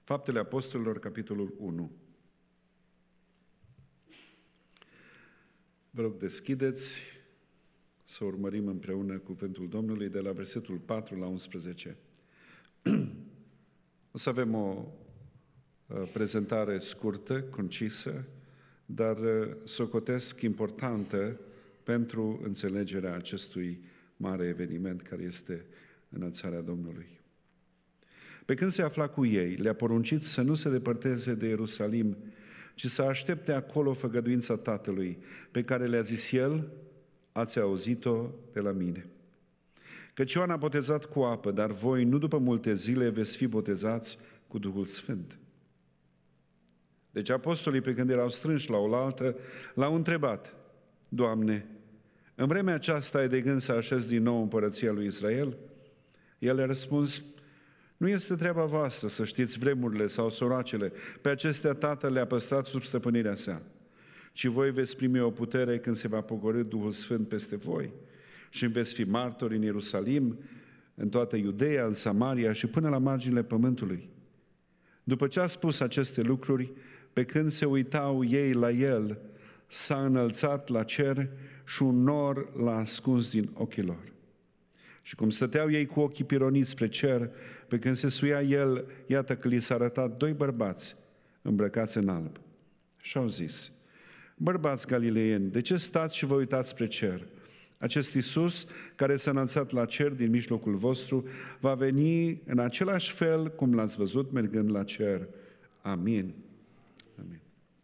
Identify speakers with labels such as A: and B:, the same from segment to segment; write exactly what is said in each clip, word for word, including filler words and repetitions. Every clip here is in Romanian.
A: Faptele Apostolilor, capitolul unu. Vă rog, deschideți să urmărim împreună cuvântul Domnului de la versetul patru la unsprezece. O să avem o prezentare scurtă, concisă, dar socotesc importantă pentru înțelegerea acestui mare eveniment care este înălțarea Domnului. Pe când se afla cu ei, le-a poruncit să nu se depărteze de Ierusalim, ci să aștepte acolo făgăduința Tatălui, pe care le-a zis El: ați auzit-o de la mine. Căci Ioan a botezat cu apă, dar voi nu după multe zile veți fi botezați cu Duhul Sfânt. Deci apostolii, pe când erau strânși la oaltă, l-au întrebat: Doamne, în vremea aceasta ai de gând să așezi din nou împărăția lui Israel? El a răspuns: nu este treaba voastră să știți vremurile sau soracele, pe acestea Tatăl le-a păstrat sub stăpânirea sa. Ci voi veți primi o putere când se va pogorî Duhul Sfânt peste voi și veți fi martori în Ierusalim, în toată Iudeea, în Samaria și până la marginile pământului. După ce a spus aceste lucruri, pe când se uitau ei la el, s-a înălțat la cer și un nor l-a ascuns din ochii lor. Și cum stăteau ei cu ochii pironiți spre cer, pe când se suia el, iată că li s-a arătat doi bărbați îmbrăcați în alb. Și au zis: bărbați galileieni, de ce stați și vă uitați spre cer? Acest Iisus, care s-a înălțat la cer din mijlocul vostru, va veni în același fel cum l-ați văzut mergând la cer. Amin. Amin.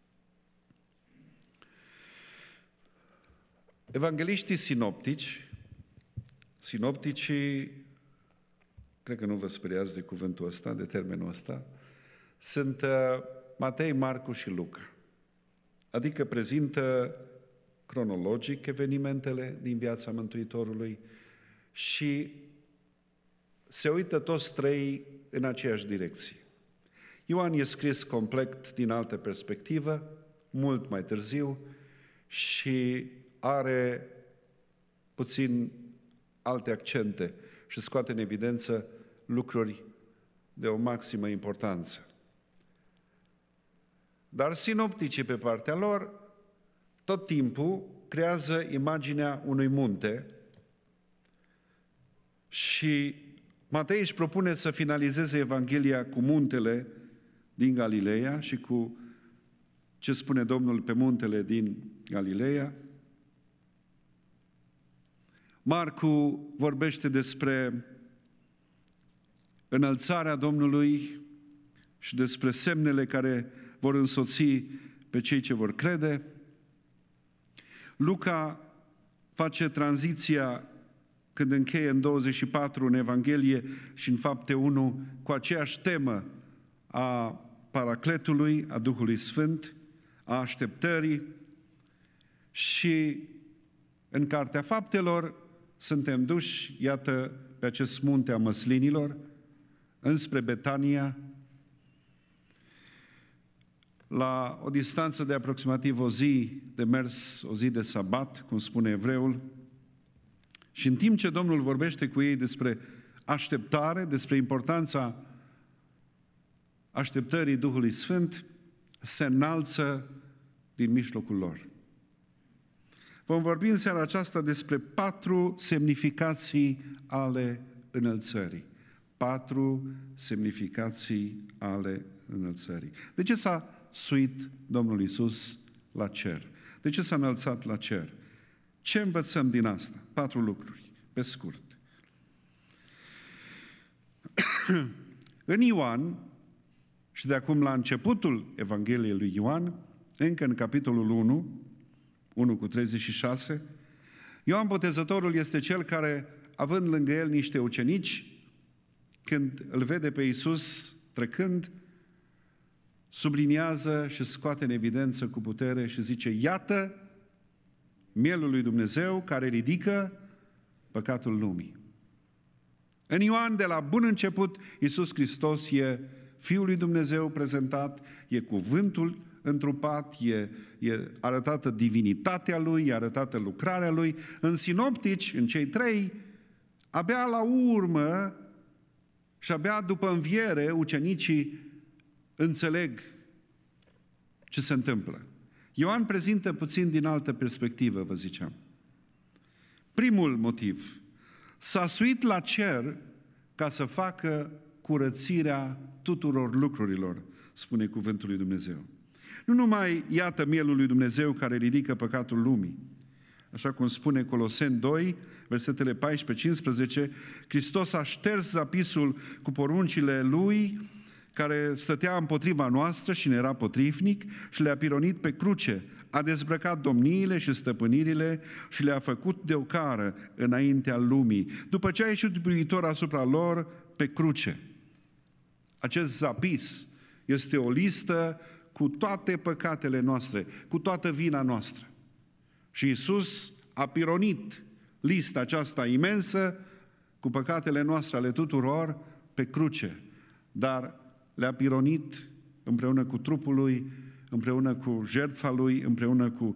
A: Evangeliștii sinoptici, sinopticii, cred că nu vă speriați de cuvântul ăsta, de termenul ăsta, sunt Matei, Marcu și Luca. Adică prezintă cronologic evenimentele din viața Mântuitorului și se uită toți trei în aceeași direcție. Ioan e scris complet din altă perspectivă, mult mai târziu, și are puțin alte accente și scoate în evidență lucruri de o maximă importanță. Dar sinopticii, pe partea lor, tot timpul creează imaginea unui munte și Matei își propune să finalizeze Evanghelia cu muntele din Galileea și cu ce spune Domnul pe muntele din Galileea. Marcu vorbește despre înălțarea Domnului și despre semnele care vor însoți pe cei ce vor crede. Luca face tranziția când încheie în douăzeci și patru în Evanghelie și în Fapte unu cu aceeași temă a Paracletului, a Duhului Sfânt, a așteptării, și în Cartea Faptelor suntem duși, iată, pe acest munte a măslinilor, înspre Betania, la o distanță de aproximativ o zi de mers, o zi de sabat, cum spune evreul, și în timp ce Domnul vorbește cu ei despre așteptare, despre importanța așteptării Duhului Sfânt, se înalță din mijlocul lor. Vom vorbi în seara aceasta despre patru semnificații ale înălțării. Patru semnificații ale înălțării. De ce s-a suit Domnul Iisus la cer? De ce s-a înălțat la cer? Ce învățăm din asta? Patru lucruri, pe scurt. În Ioan, și de acum la începutul Evangheliei lui Ioan, încă în capitolul unu, unu cu treizeci și șase, Ioan Botezătorul este cel care, având lângă el niște ucenici, când îl vede pe Iisus trecând, subliniază și scoate în evidență cu putere și zice: iată mielul lui Dumnezeu care ridică păcatul lumii. În Ioan, de la bun început, Iisus Hristos e Fiul lui Dumnezeu prezentat, e cuvântul întrupat, e, e arătată divinitatea Lui, e arătată lucrarea Lui. În sinoptici, în cei trei, abia la urmă și abia după înviere, ucenicii înțeleg ce se întâmplă. Ioan prezintă puțin din altă perspectivă, vă ziceam. Primul motiv, s-a suit la cer ca să facă curățirea tuturor lucrurilor, spune cuvântul lui Dumnezeu. Nu numai iată mielul lui Dumnezeu care ridică păcatul lumii. Așa cum spune Coloseni doi, versetele paisprezece cincisprezece, Hristos a șters zapisul cu poruncile Lui, care stătea împotriva noastră și ne era potrivnic, și le-a pironit pe cruce. A dezbrăcat domniile și stăpânirile și le-a făcut de ocară înaintea lumii, după ce a ieșit biruitor asupra lor pe cruce. Acest zapis este o listă cu toate păcatele noastre, cu toată vina noastră. Și Iisus a pironit lista aceasta imensă cu păcatele noastre ale tuturor pe cruce, dar le-a pironit împreună cu trupul Lui, împreună cu jertfa Lui, împreună cu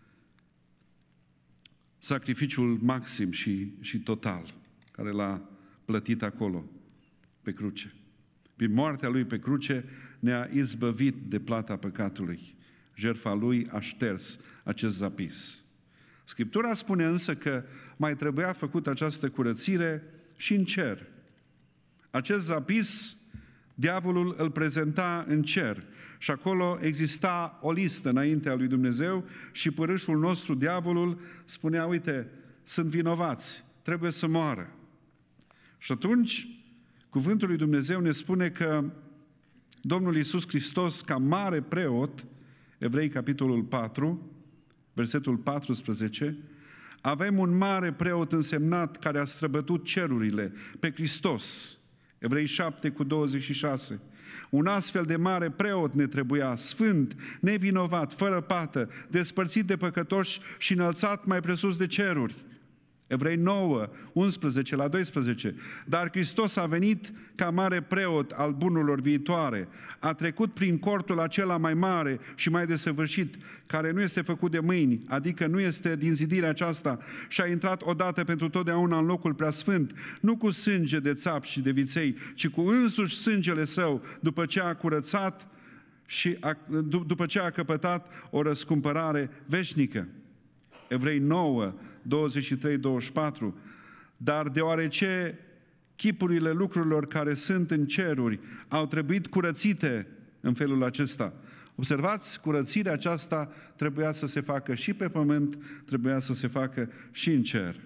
A: sacrificiul maxim și, și total, care l-a plătit acolo, pe cruce. Prin moartea Lui pe cruce ne-a izbăvit de plata păcatului. Jertfa Lui a șters acest zapis. Scriptura spune însă că mai trebuia făcut această curățire și în cer. Acest zapis, diavolul îl prezenta în cer și acolo exista o listă înaintea lui Dumnezeu și părâșul nostru, diavolul, spunea, uite, sunt vinovați, trebuie să moară. Și atunci, cuvântul lui Dumnezeu ne spune că Domnul Iisus Hristos, ca mare preot, Evrei, capitolul patru, versetul paisprezece, avem un mare preot însemnat care a străbătut cerurile, pe Hristos. Evrei șapte cu douăzeci și șase. Un astfel de mare preot ne trebuia, sfânt, nevinovat, fără pată, despărțit de păcătoși și înălțat mai presus de ceruri. Evrei nouă, unsprezece la doisprezece. Dar Hristos a venit ca mare preot al bunurilor viitoare. A trecut prin cortul acela mai mare și mai desăvârșit, care nu este făcut de mâini, adică nu este din zidirea aceasta, și a intrat odată pentru totdeauna în locul preasfânt, nu cu sânge de țap și de viței, ci cu însuși sângele său, după ce a curățat și a, după ce a căpătat o răscumpărare veșnică. Evrei nouă, douăzeci și trei douăzeci și patru. Dar deoarece chipurile lucrurilor care sunt în ceruri au trebuit curățite în felul acesta. Observați, curățirea aceasta trebuia să se facă și pe pământ, trebuia să se facă și în cer.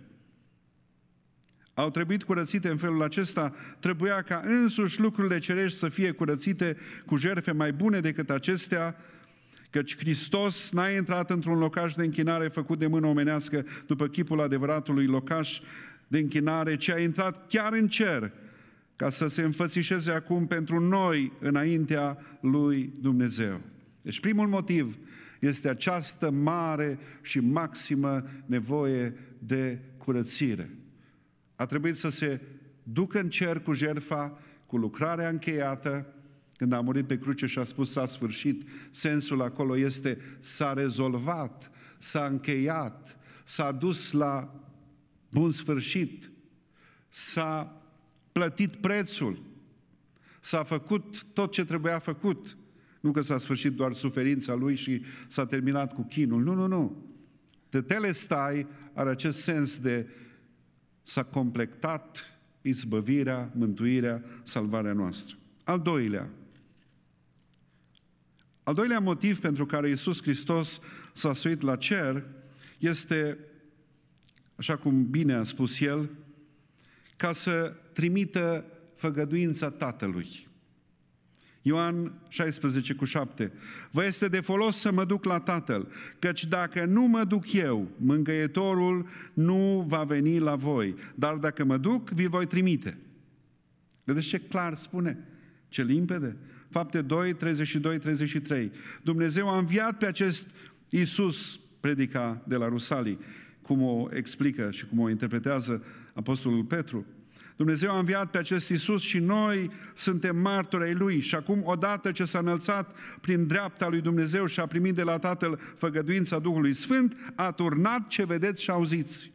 A: Au trebuit curățite în felul acesta, trebuia ca însuși lucrurile cerești să fie curățite cu jertfe mai bune decât acestea, căci Hristos n-a intrat într-un locaș de închinare făcut de mână omenească după chipul adevăratului locaș de închinare, ci a intrat chiar în cer, ca să se înfățișeze acum pentru noi înaintea lui Dumnezeu. Deci primul motiv este această mare și maximă nevoie de curățire. A trebuit să se ducă în cer cu jertfa, cu lucrarea încheiată. Când a murit pe cruce și a spus s-a sfârșit, sensul acolo este s-a rezolvat, s-a încheiat, s-a dus la bun sfârșit, s-a plătit prețul, s-a făcut tot ce trebuia făcut. Nu că s-a sfârșit doar suferința lui și s-a terminat cu chinul. Nu, nu, nu. Tetelestai are acest sens de s-a completat izbăvirea, mântuirea, salvarea noastră. Al doilea, Al doilea motiv pentru care Iisus Hristos s-a suit la cer este, așa cum bine a spus El, ca să trimită făgăduința Tatălui. Ioan șaisprezece cu șapte. Vă este de folos să mă duc la Tatăl, căci dacă nu mă duc eu, mângâietorul nu va veni la voi, dar dacă mă duc, vi-l voi trimite. Vedeți ce clar spune? Ce limpede? Fapte doi, treizeci și doi treizeci și trei. Dumnezeu a înviat pe acest Iisus, predica de la Rusalii, cum o explică și cum o interpretează Apostolul Petru. Dumnezeu a înviat pe acest Iisus și noi suntem martori ai Lui. Și acum, odată ce s-a înălțat prin dreapta lui Dumnezeu și a primit de la Tatăl făgăduința Duhului Sfânt, a turnat ce vedeți și auziți.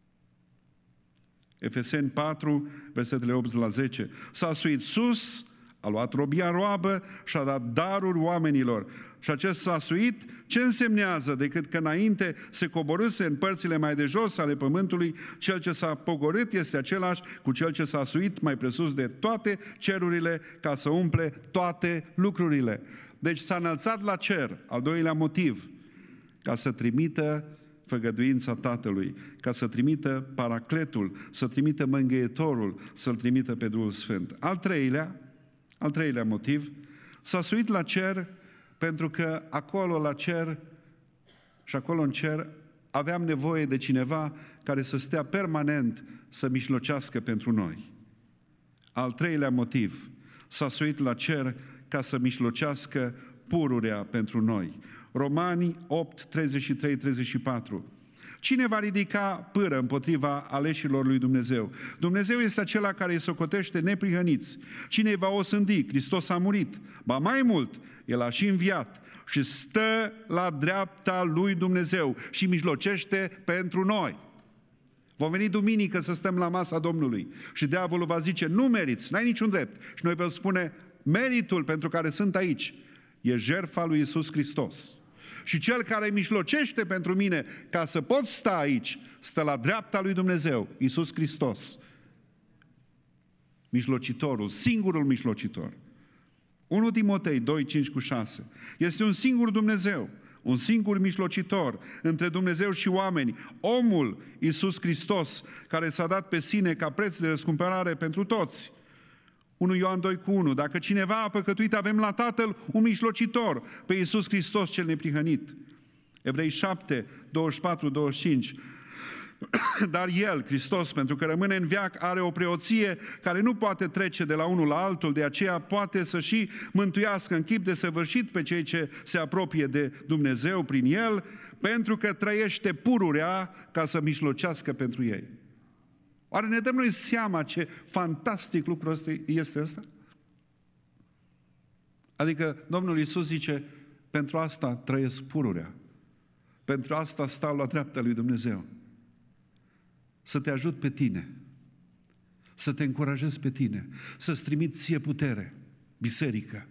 A: Efeseni patru, versetele opt la zece. S-a suit sus, A luat robia roabă și a dat daruri oamenilor. Și acest s-a suit, ce însemnează decât că înainte se coborâse în părțile mai de jos ale pământului, cel ce s-a pogorât este același cu cel ce s-a suit mai presus de toate cerurile ca să umple toate lucrurile. Deci s-a înălțat la cer, al doilea motiv, ca să trimită făgăduința Tatălui, ca să trimită Paracletul, să trimită Mângâietorul, să-L trimită pe Duhul Sfânt. Al treilea, al treilea motiv, s-a suit la cer pentru că acolo la cer și acolo în cer aveam nevoie de cineva care să stea permanent să mijlocească pentru noi. Al treilea motiv, s-a suit la cer ca să mijlocească pururea pentru noi. Romani opt, treizeci și trei treizeci și patru. Cine va ridica pâră împotriva aleșilor lui Dumnezeu? Dumnezeu este acela care îi socotește neprihăniți. Cine îi va osândi? Hristos a murit. Ba mai mult, El a și înviat și stă la dreapta lui Dumnezeu și mijlocește pentru noi. Vom veni duminică să stăm la masa Domnului și diavolul va zice, nu meriți, n-ai niciun drept. Și noi vom spune, meritul pentru care sunt aici e jertfa lui Iisus Hristos. Și cel care mijlocește pentru mine ca să pot sta aici, stă la dreapta lui Dumnezeu, Iisus Hristos. Mijlocitorul, singurul mijlocitor. unu Timotei doi, cinci cu șase. Este un singur Dumnezeu, un singur mijlocitor între Dumnezeu și oameni, omul Iisus Hristos, care s-a dat pe sine ca preț de răscumpărare pentru toți. unu Ioan doi cu unu. Dacă cineva a păcătuit, avem la Tatăl un mijlocitor, pe Iisus Hristos cel neprihănit. Evrei șapte, douăzeci și patru douăzeci și cinci. Dar El, Hristos, pentru că rămâne în veac, are o preoție care nu poate trece de la unul la altul, de aceea poate să și mântuiască în chip desăvârșit pe cei ce se apropie de Dumnezeu prin El, pentru că trăiește pururea ca să mijlocească pentru ei. Oare ne dăm noi seama ce fantastic lucru este ăsta? Adică Domnul Iisus zice, pentru asta trăiesc pururea, pentru asta stau la dreapta lui Dumnezeu. Să te ajut pe tine, să te încurajez pe tine, să-ți trimit ție putere, biserică.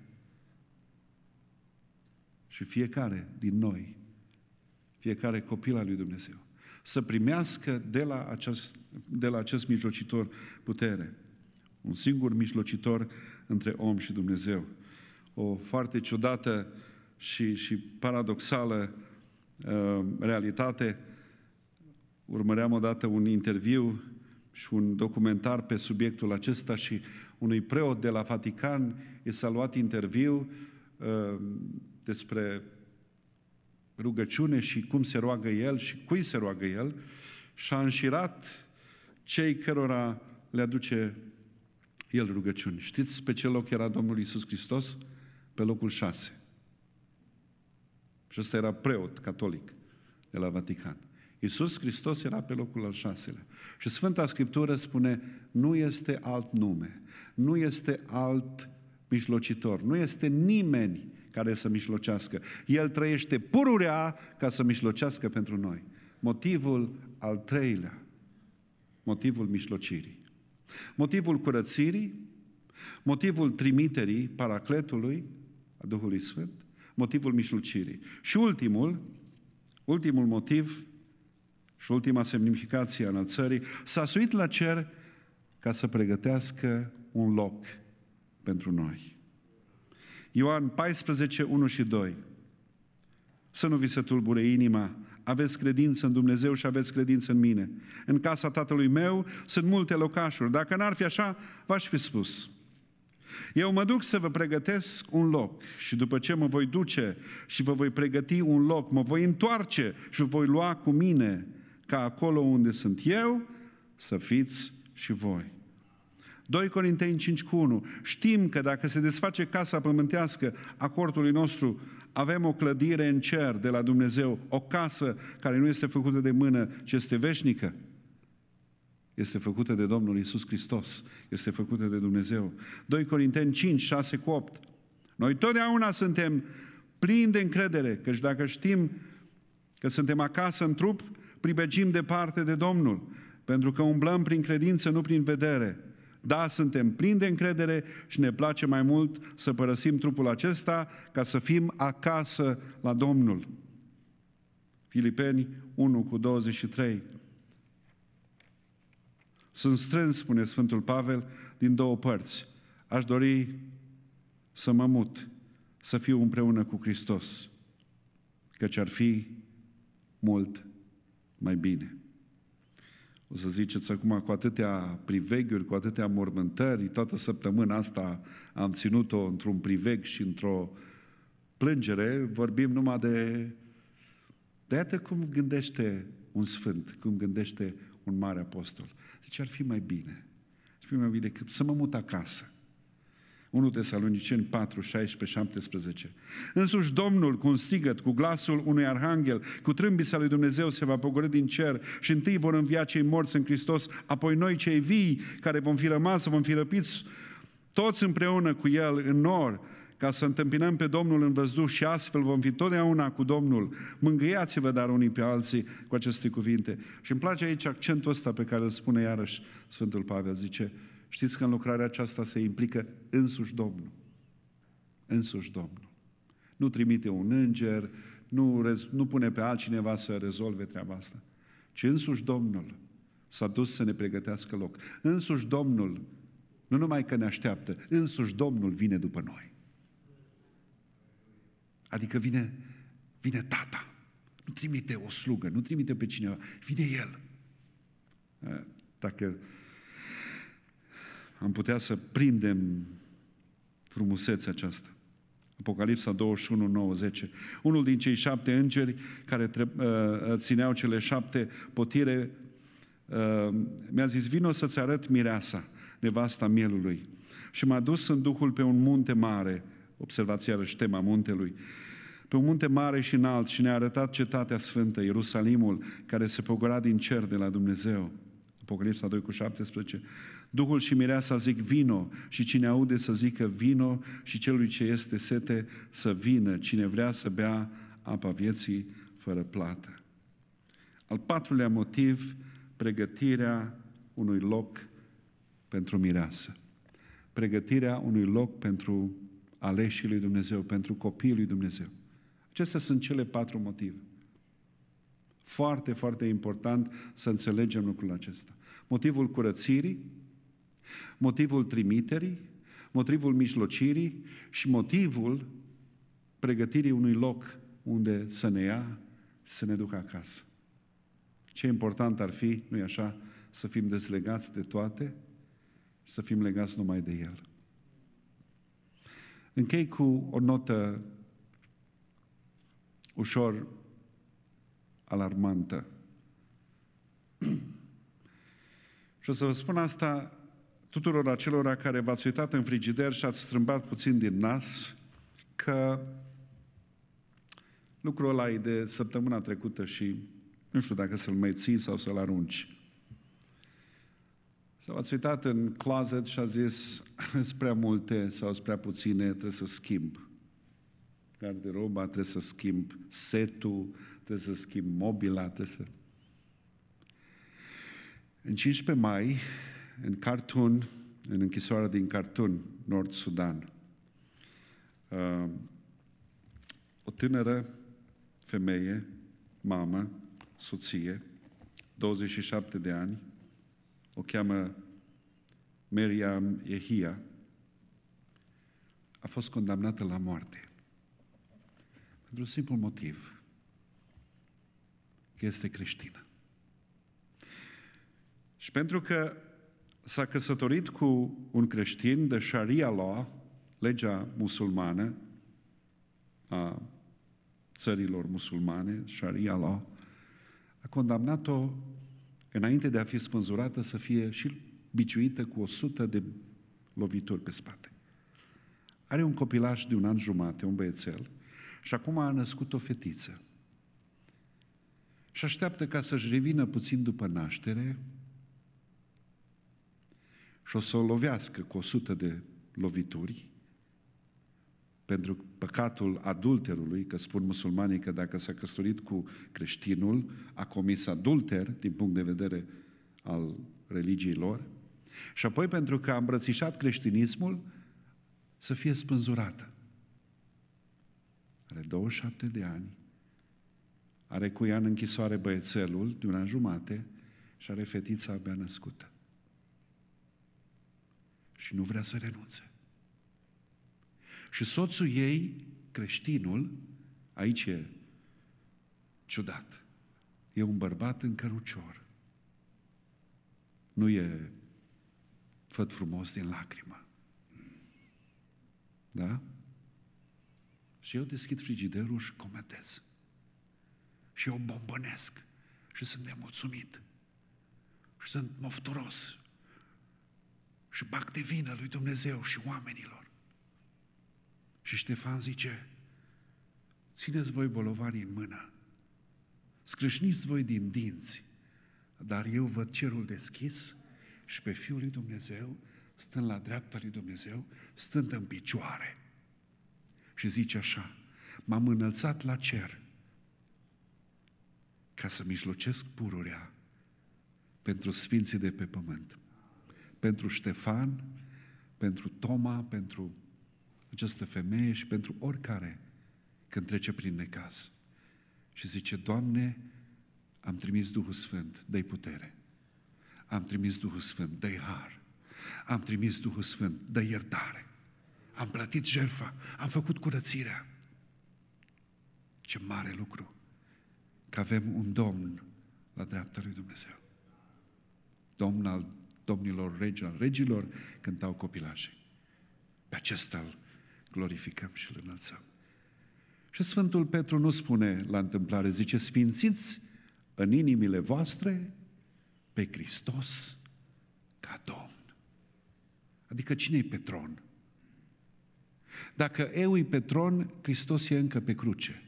A: Și fiecare din noi, fiecare copil al lui Dumnezeu, să primească de la acest, de la acest mijlocitor putere. Un singur mijlocitor între om și Dumnezeu. O foarte ciudată și, și paradoxală uh, realitate. Urmăream odată un interviu și un documentar pe subiectul acesta și unui preot de la Vatican i s-a luat interviu uh, despre rugăciune și cum se roagă el și cui se roagă el și a înșirat cei cărora le aduce el rugăciuni. Știți pe ce loc era Domnul Iisus Hristos? Pe locul șase. Și ăsta era preot catolic de la Vatican. Iisus Hristos era pe locul al șaselea. Și Sfânta Scriptură spune, nu este alt nume, nu este alt mijlocitor, nu este nimeni care să mijlocească. El trăiește pururea ca să mijlocească pentru noi. Motivul al treilea, motivul mijlocirii. Motivul curățirii, motivul trimiterii Paracletului, a Duhului Sfânt, motivul mijlocirii. Și ultimul, ultimul motiv și ultima semnificație a înălțării, s-a suit la cer ca să pregătească un loc pentru noi. Ioan paisprezece, unu și doi. Să nu vi se tulbure inima, aveți credință în Dumnezeu și aveți credință în mine. În casa Tatălui meu sunt multe locașuri. Dacă n-ar fi așa, v-aș fi spus. Eu mă duc să vă pregătesc un loc și după ce mă voi duce și vă voi pregăti un loc, mă voi întoarce și vă voi lua cu mine, ca acolo unde sunt eu, să fiți și voi. doi Corinteni cinci cu unu. Știm că dacă se desface casa pământească a cortului nostru, avem o clădire în cer de la Dumnezeu, o casă care nu este făcută de mână, ci este veșnică. Este făcută de Domnul Iisus Hristos, este făcută de Dumnezeu. doi Corinteni cinci, șase cu opt. Noi totdeauna suntem plini de încredere, căci dacă știm că suntem acasă în trup, pribegim departe de Domnul, pentru că umblăm prin credință, nu prin vedere. Da, suntem plini de încredere și ne place mai mult să părăsim trupul acesta ca să fim acasă la Domnul. Filipeni unu cu douăzeci și trei. Sunt strâns, spune Sfântul Pavel, din două părți. Aș dori să mă mut, să fiu împreună cu Hristos, căci ar fi mult mai bine. O să ziceți acum, cu atâtea priveghiuri, cu atâtea mormântări, toată săptămâna asta am ținut-o într-un priveg și într-o plângere, vorbim numai de... De iată cum gândește un sfânt, cum gândește un mare apostol. Zice, ar fi mai bine. Ar fi mai bine decât să mă mut acasă. unu Tesaloniceni patru, șaisprezece, șaptesprezece. Însuși Domnul, cu un strigăt, cu glasul unui arhanghel, cu trâmbița lui Dumnezeu se va pogorî din cer și întâi vor învia cei morți în Hristos, apoi noi cei vii, care vom fi rămas, vom fi răpiți toți împreună cu El în nor, ca să întâmpinăm pe Domnul în văzduh și astfel vom fi totdeauna cu Domnul. Mângâiați-vă dar unii pe alții cu aceste cuvinte. Și îmi place aici accentul ăsta pe care îl spune iarăși Sfântul Pavel, zice, știți că în lucrarea aceasta se implică însuși Domnul. Însuși Domnul. Nu trimite un înger, nu, nu pune pe altcineva să rezolve treaba asta, ci însuși Domnul s-a dus să ne pregătească loc. Însuși Domnul, nu numai că ne așteaptă, însuși Domnul vine după noi. Adică vine, vine Tata. Nu trimite o slugă, nu trimite pe cineva, vine El. Dacă am putea să prindem frumusețea aceasta. Apocalipsa douăzeci și unu, nouă, zece. Unul din cei șapte îngeri care uh, țineau cele șapte potire uh, mi-a zis, vino să-ți arăt mireasa, nevasta mielului. Și m-a dus în Duhul pe un munte mare, observați iarăși tema muntelui, pe un munte mare și înalt și ne-a arătat cetatea sfântă, Ierusalimul, care se pogora din cer de la Dumnezeu. Apocalipsa doi cu șaptesprezece. Duhul și mireasa zic vino și cine aude să zică vino și celui ce este sete să vină, cine vrea să bea apa vieții fără plată. Al patrulea motiv, pregătirea unui loc pentru mireasă. Pregătirea unui loc pentru aleșii lui Dumnezeu, pentru copiii lui Dumnezeu. Acestea sunt cele patru motive. Foarte, foarte important să înțelegem lucrul acesta. Motivul curățirii, motivul trimiterii, motivul mijlocirii și motivul pregătirii unui loc unde să ne ia și să ne ducă acasă. Ce important ar fi, nu-i așa, să fim dezlegați de toate și să fim legați numai de El. Închei cu o notă ușor alarmantă. Și o să vă spun asta tuturor acelora care v-ați uitat în frigider și ați strâmbat puțin din nas, că lucrul ăla e de săptămâna trecută și nu știu dacă să-l mai ții sau să-l arunci. Sau ați uitat în closet și a zis, sunt prea multe sau sunt prea puține, trebuie să schimb. Garderoba, trebuie să schimb setul, trebuie să schimb mobila, trebuie să... În cincisprezece mai, în Khartoum, în închisoarea din Khartoum, Nord Sudan, o tânără femeie, mamă, soție, douăzeci și șapte de ani, o cheamă Meriam Yehia, a fost condamnată la moarte. Pentru un simplu motiv, că este creștină. Și pentru că s-a căsătorit cu un creștin de Sharia law, legea musulmană a țărilor musulmane, Sharia law, a condamnat-o, înainte de a fi spânzurată, să fie și biciuită cu o sută de lovituri pe spate. Are un copilaj de un an jumate, un băiețel, și acum a născut o fetiță. Și așteaptă ca să-și revină puțin după naștere și o să o lovească cu o sută de lovituri pentru păcatul adulterului, că spun musulmanii că dacă s-a căsătorit cu creștinul, a comis adulter din punct de vedere al religiei lor, Și apoi, pentru că a îmbrățișat creștinismul, să fie spânzurată. Are douăzeci și șapte de ani, are cu ea în închisoare băiețelul de un an jumate și are fetița abia născută. Și nu vrea să renunțe. Și soțul ei, creștinul, aici e ciudat, e un bărbat în cărucior. Nu e făt frumos din lacrimă. Da? Și eu deschid frigiderul și comentez. Și eu bombănesc. Și sunt nemulțumit. Și sunt mofturos. Și bag de vină lui Dumnezeu și oamenilor. Și Ștefan zice, țineți voi bolovanii în mână, scrâșniți voi din dinți, dar eu văd cerul deschis și pe Fiul lui Dumnezeu, stând la dreapta lui Dumnezeu, stând în picioare. Și zice așa, m-am înălțat la cer ca să mijlocesc pururea pentru sfinții de pe pământ. Pentru Ștefan, pentru Toma, pentru această femeie și pentru oricare când trece prin necaz. Și zice, Doamne, am trimis Duhul Sfânt, dă-i putere. Am trimis Duhul Sfânt, dă-i har. Am trimis Duhul Sfânt, dă-i iertare. Am plătit jertfa, am făcut curățirea. Ce mare lucru că avem un Domn la dreapta lui Dumnezeu. Domn al domnilor, regi al regilor, cântau copilașii. Pe acesta îl glorificăm și îl înălțăm. Și Sfântul Petru nu spune la întâmplare, zice, sfințiți în inimile voastre pe Hristos ca Domn. Adică cine-i pe tron? Dacă eu e pe tron, Hristos e încă pe cruce.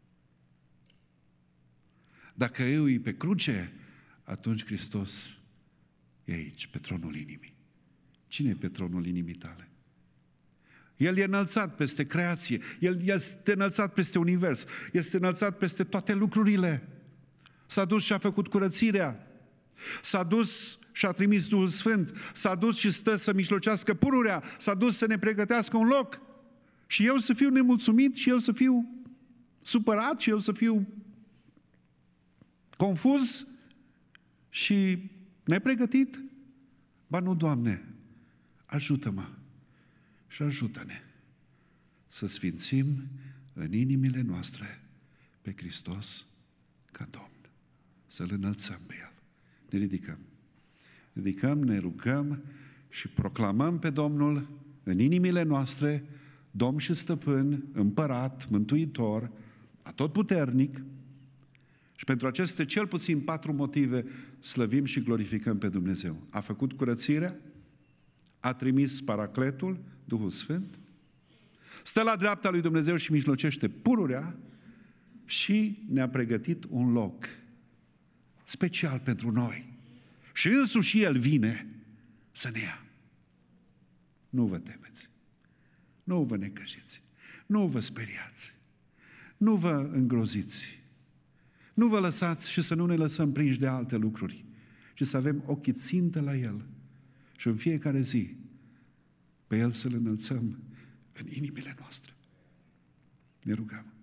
A: Dacă eu e pe cruce, atunci Hristos e aici, pe tronul inimii. Cine e pe tronul inimii tale? El e înălțat peste creație, El este înălțat peste univers, este înălțat peste toate lucrurile. S-a dus și a făcut curățirea, s-a dus și a trimis Duhul Sfânt, s-a dus și stă să mijlocească pururea, s-a dus să ne pregătească un loc. Și eu să fiu nemulțumit, și eu să fiu supărat, și eu să fiu confuz și nepregătit? Ba nu, Doamne, ajută-mă și ajută-ne să sfințim în inimile noastre pe Hristos ca Domn. Să-L înălțăm pe El. Ne ridicăm. Ne ridicăm, ne rugăm și proclamăm pe Domnul în inimile noastre Domn și Stăpân, Împărat, Mântuitor, Atotputernic. Și pentru aceste cel puțin patru motive slăvim și glorificăm pe Dumnezeu. A făcut curățirea, a trimis Paracletul, Duhul Sfânt, stă la dreapta lui Dumnezeu și mijlocește pururea și ne-a pregătit un loc special pentru noi. Și însuși El vine să ne ia. Nu vă temeți, nu vă necăjiți, nu vă speriați, nu vă îngroziți, nu vă lăsați și să nu ne lăsăm prinși de alte lucruri, ci să avem ochii țintă la El și în fiecare zi pe El să-L înălțăm în inimile noastre. Ne rugăm.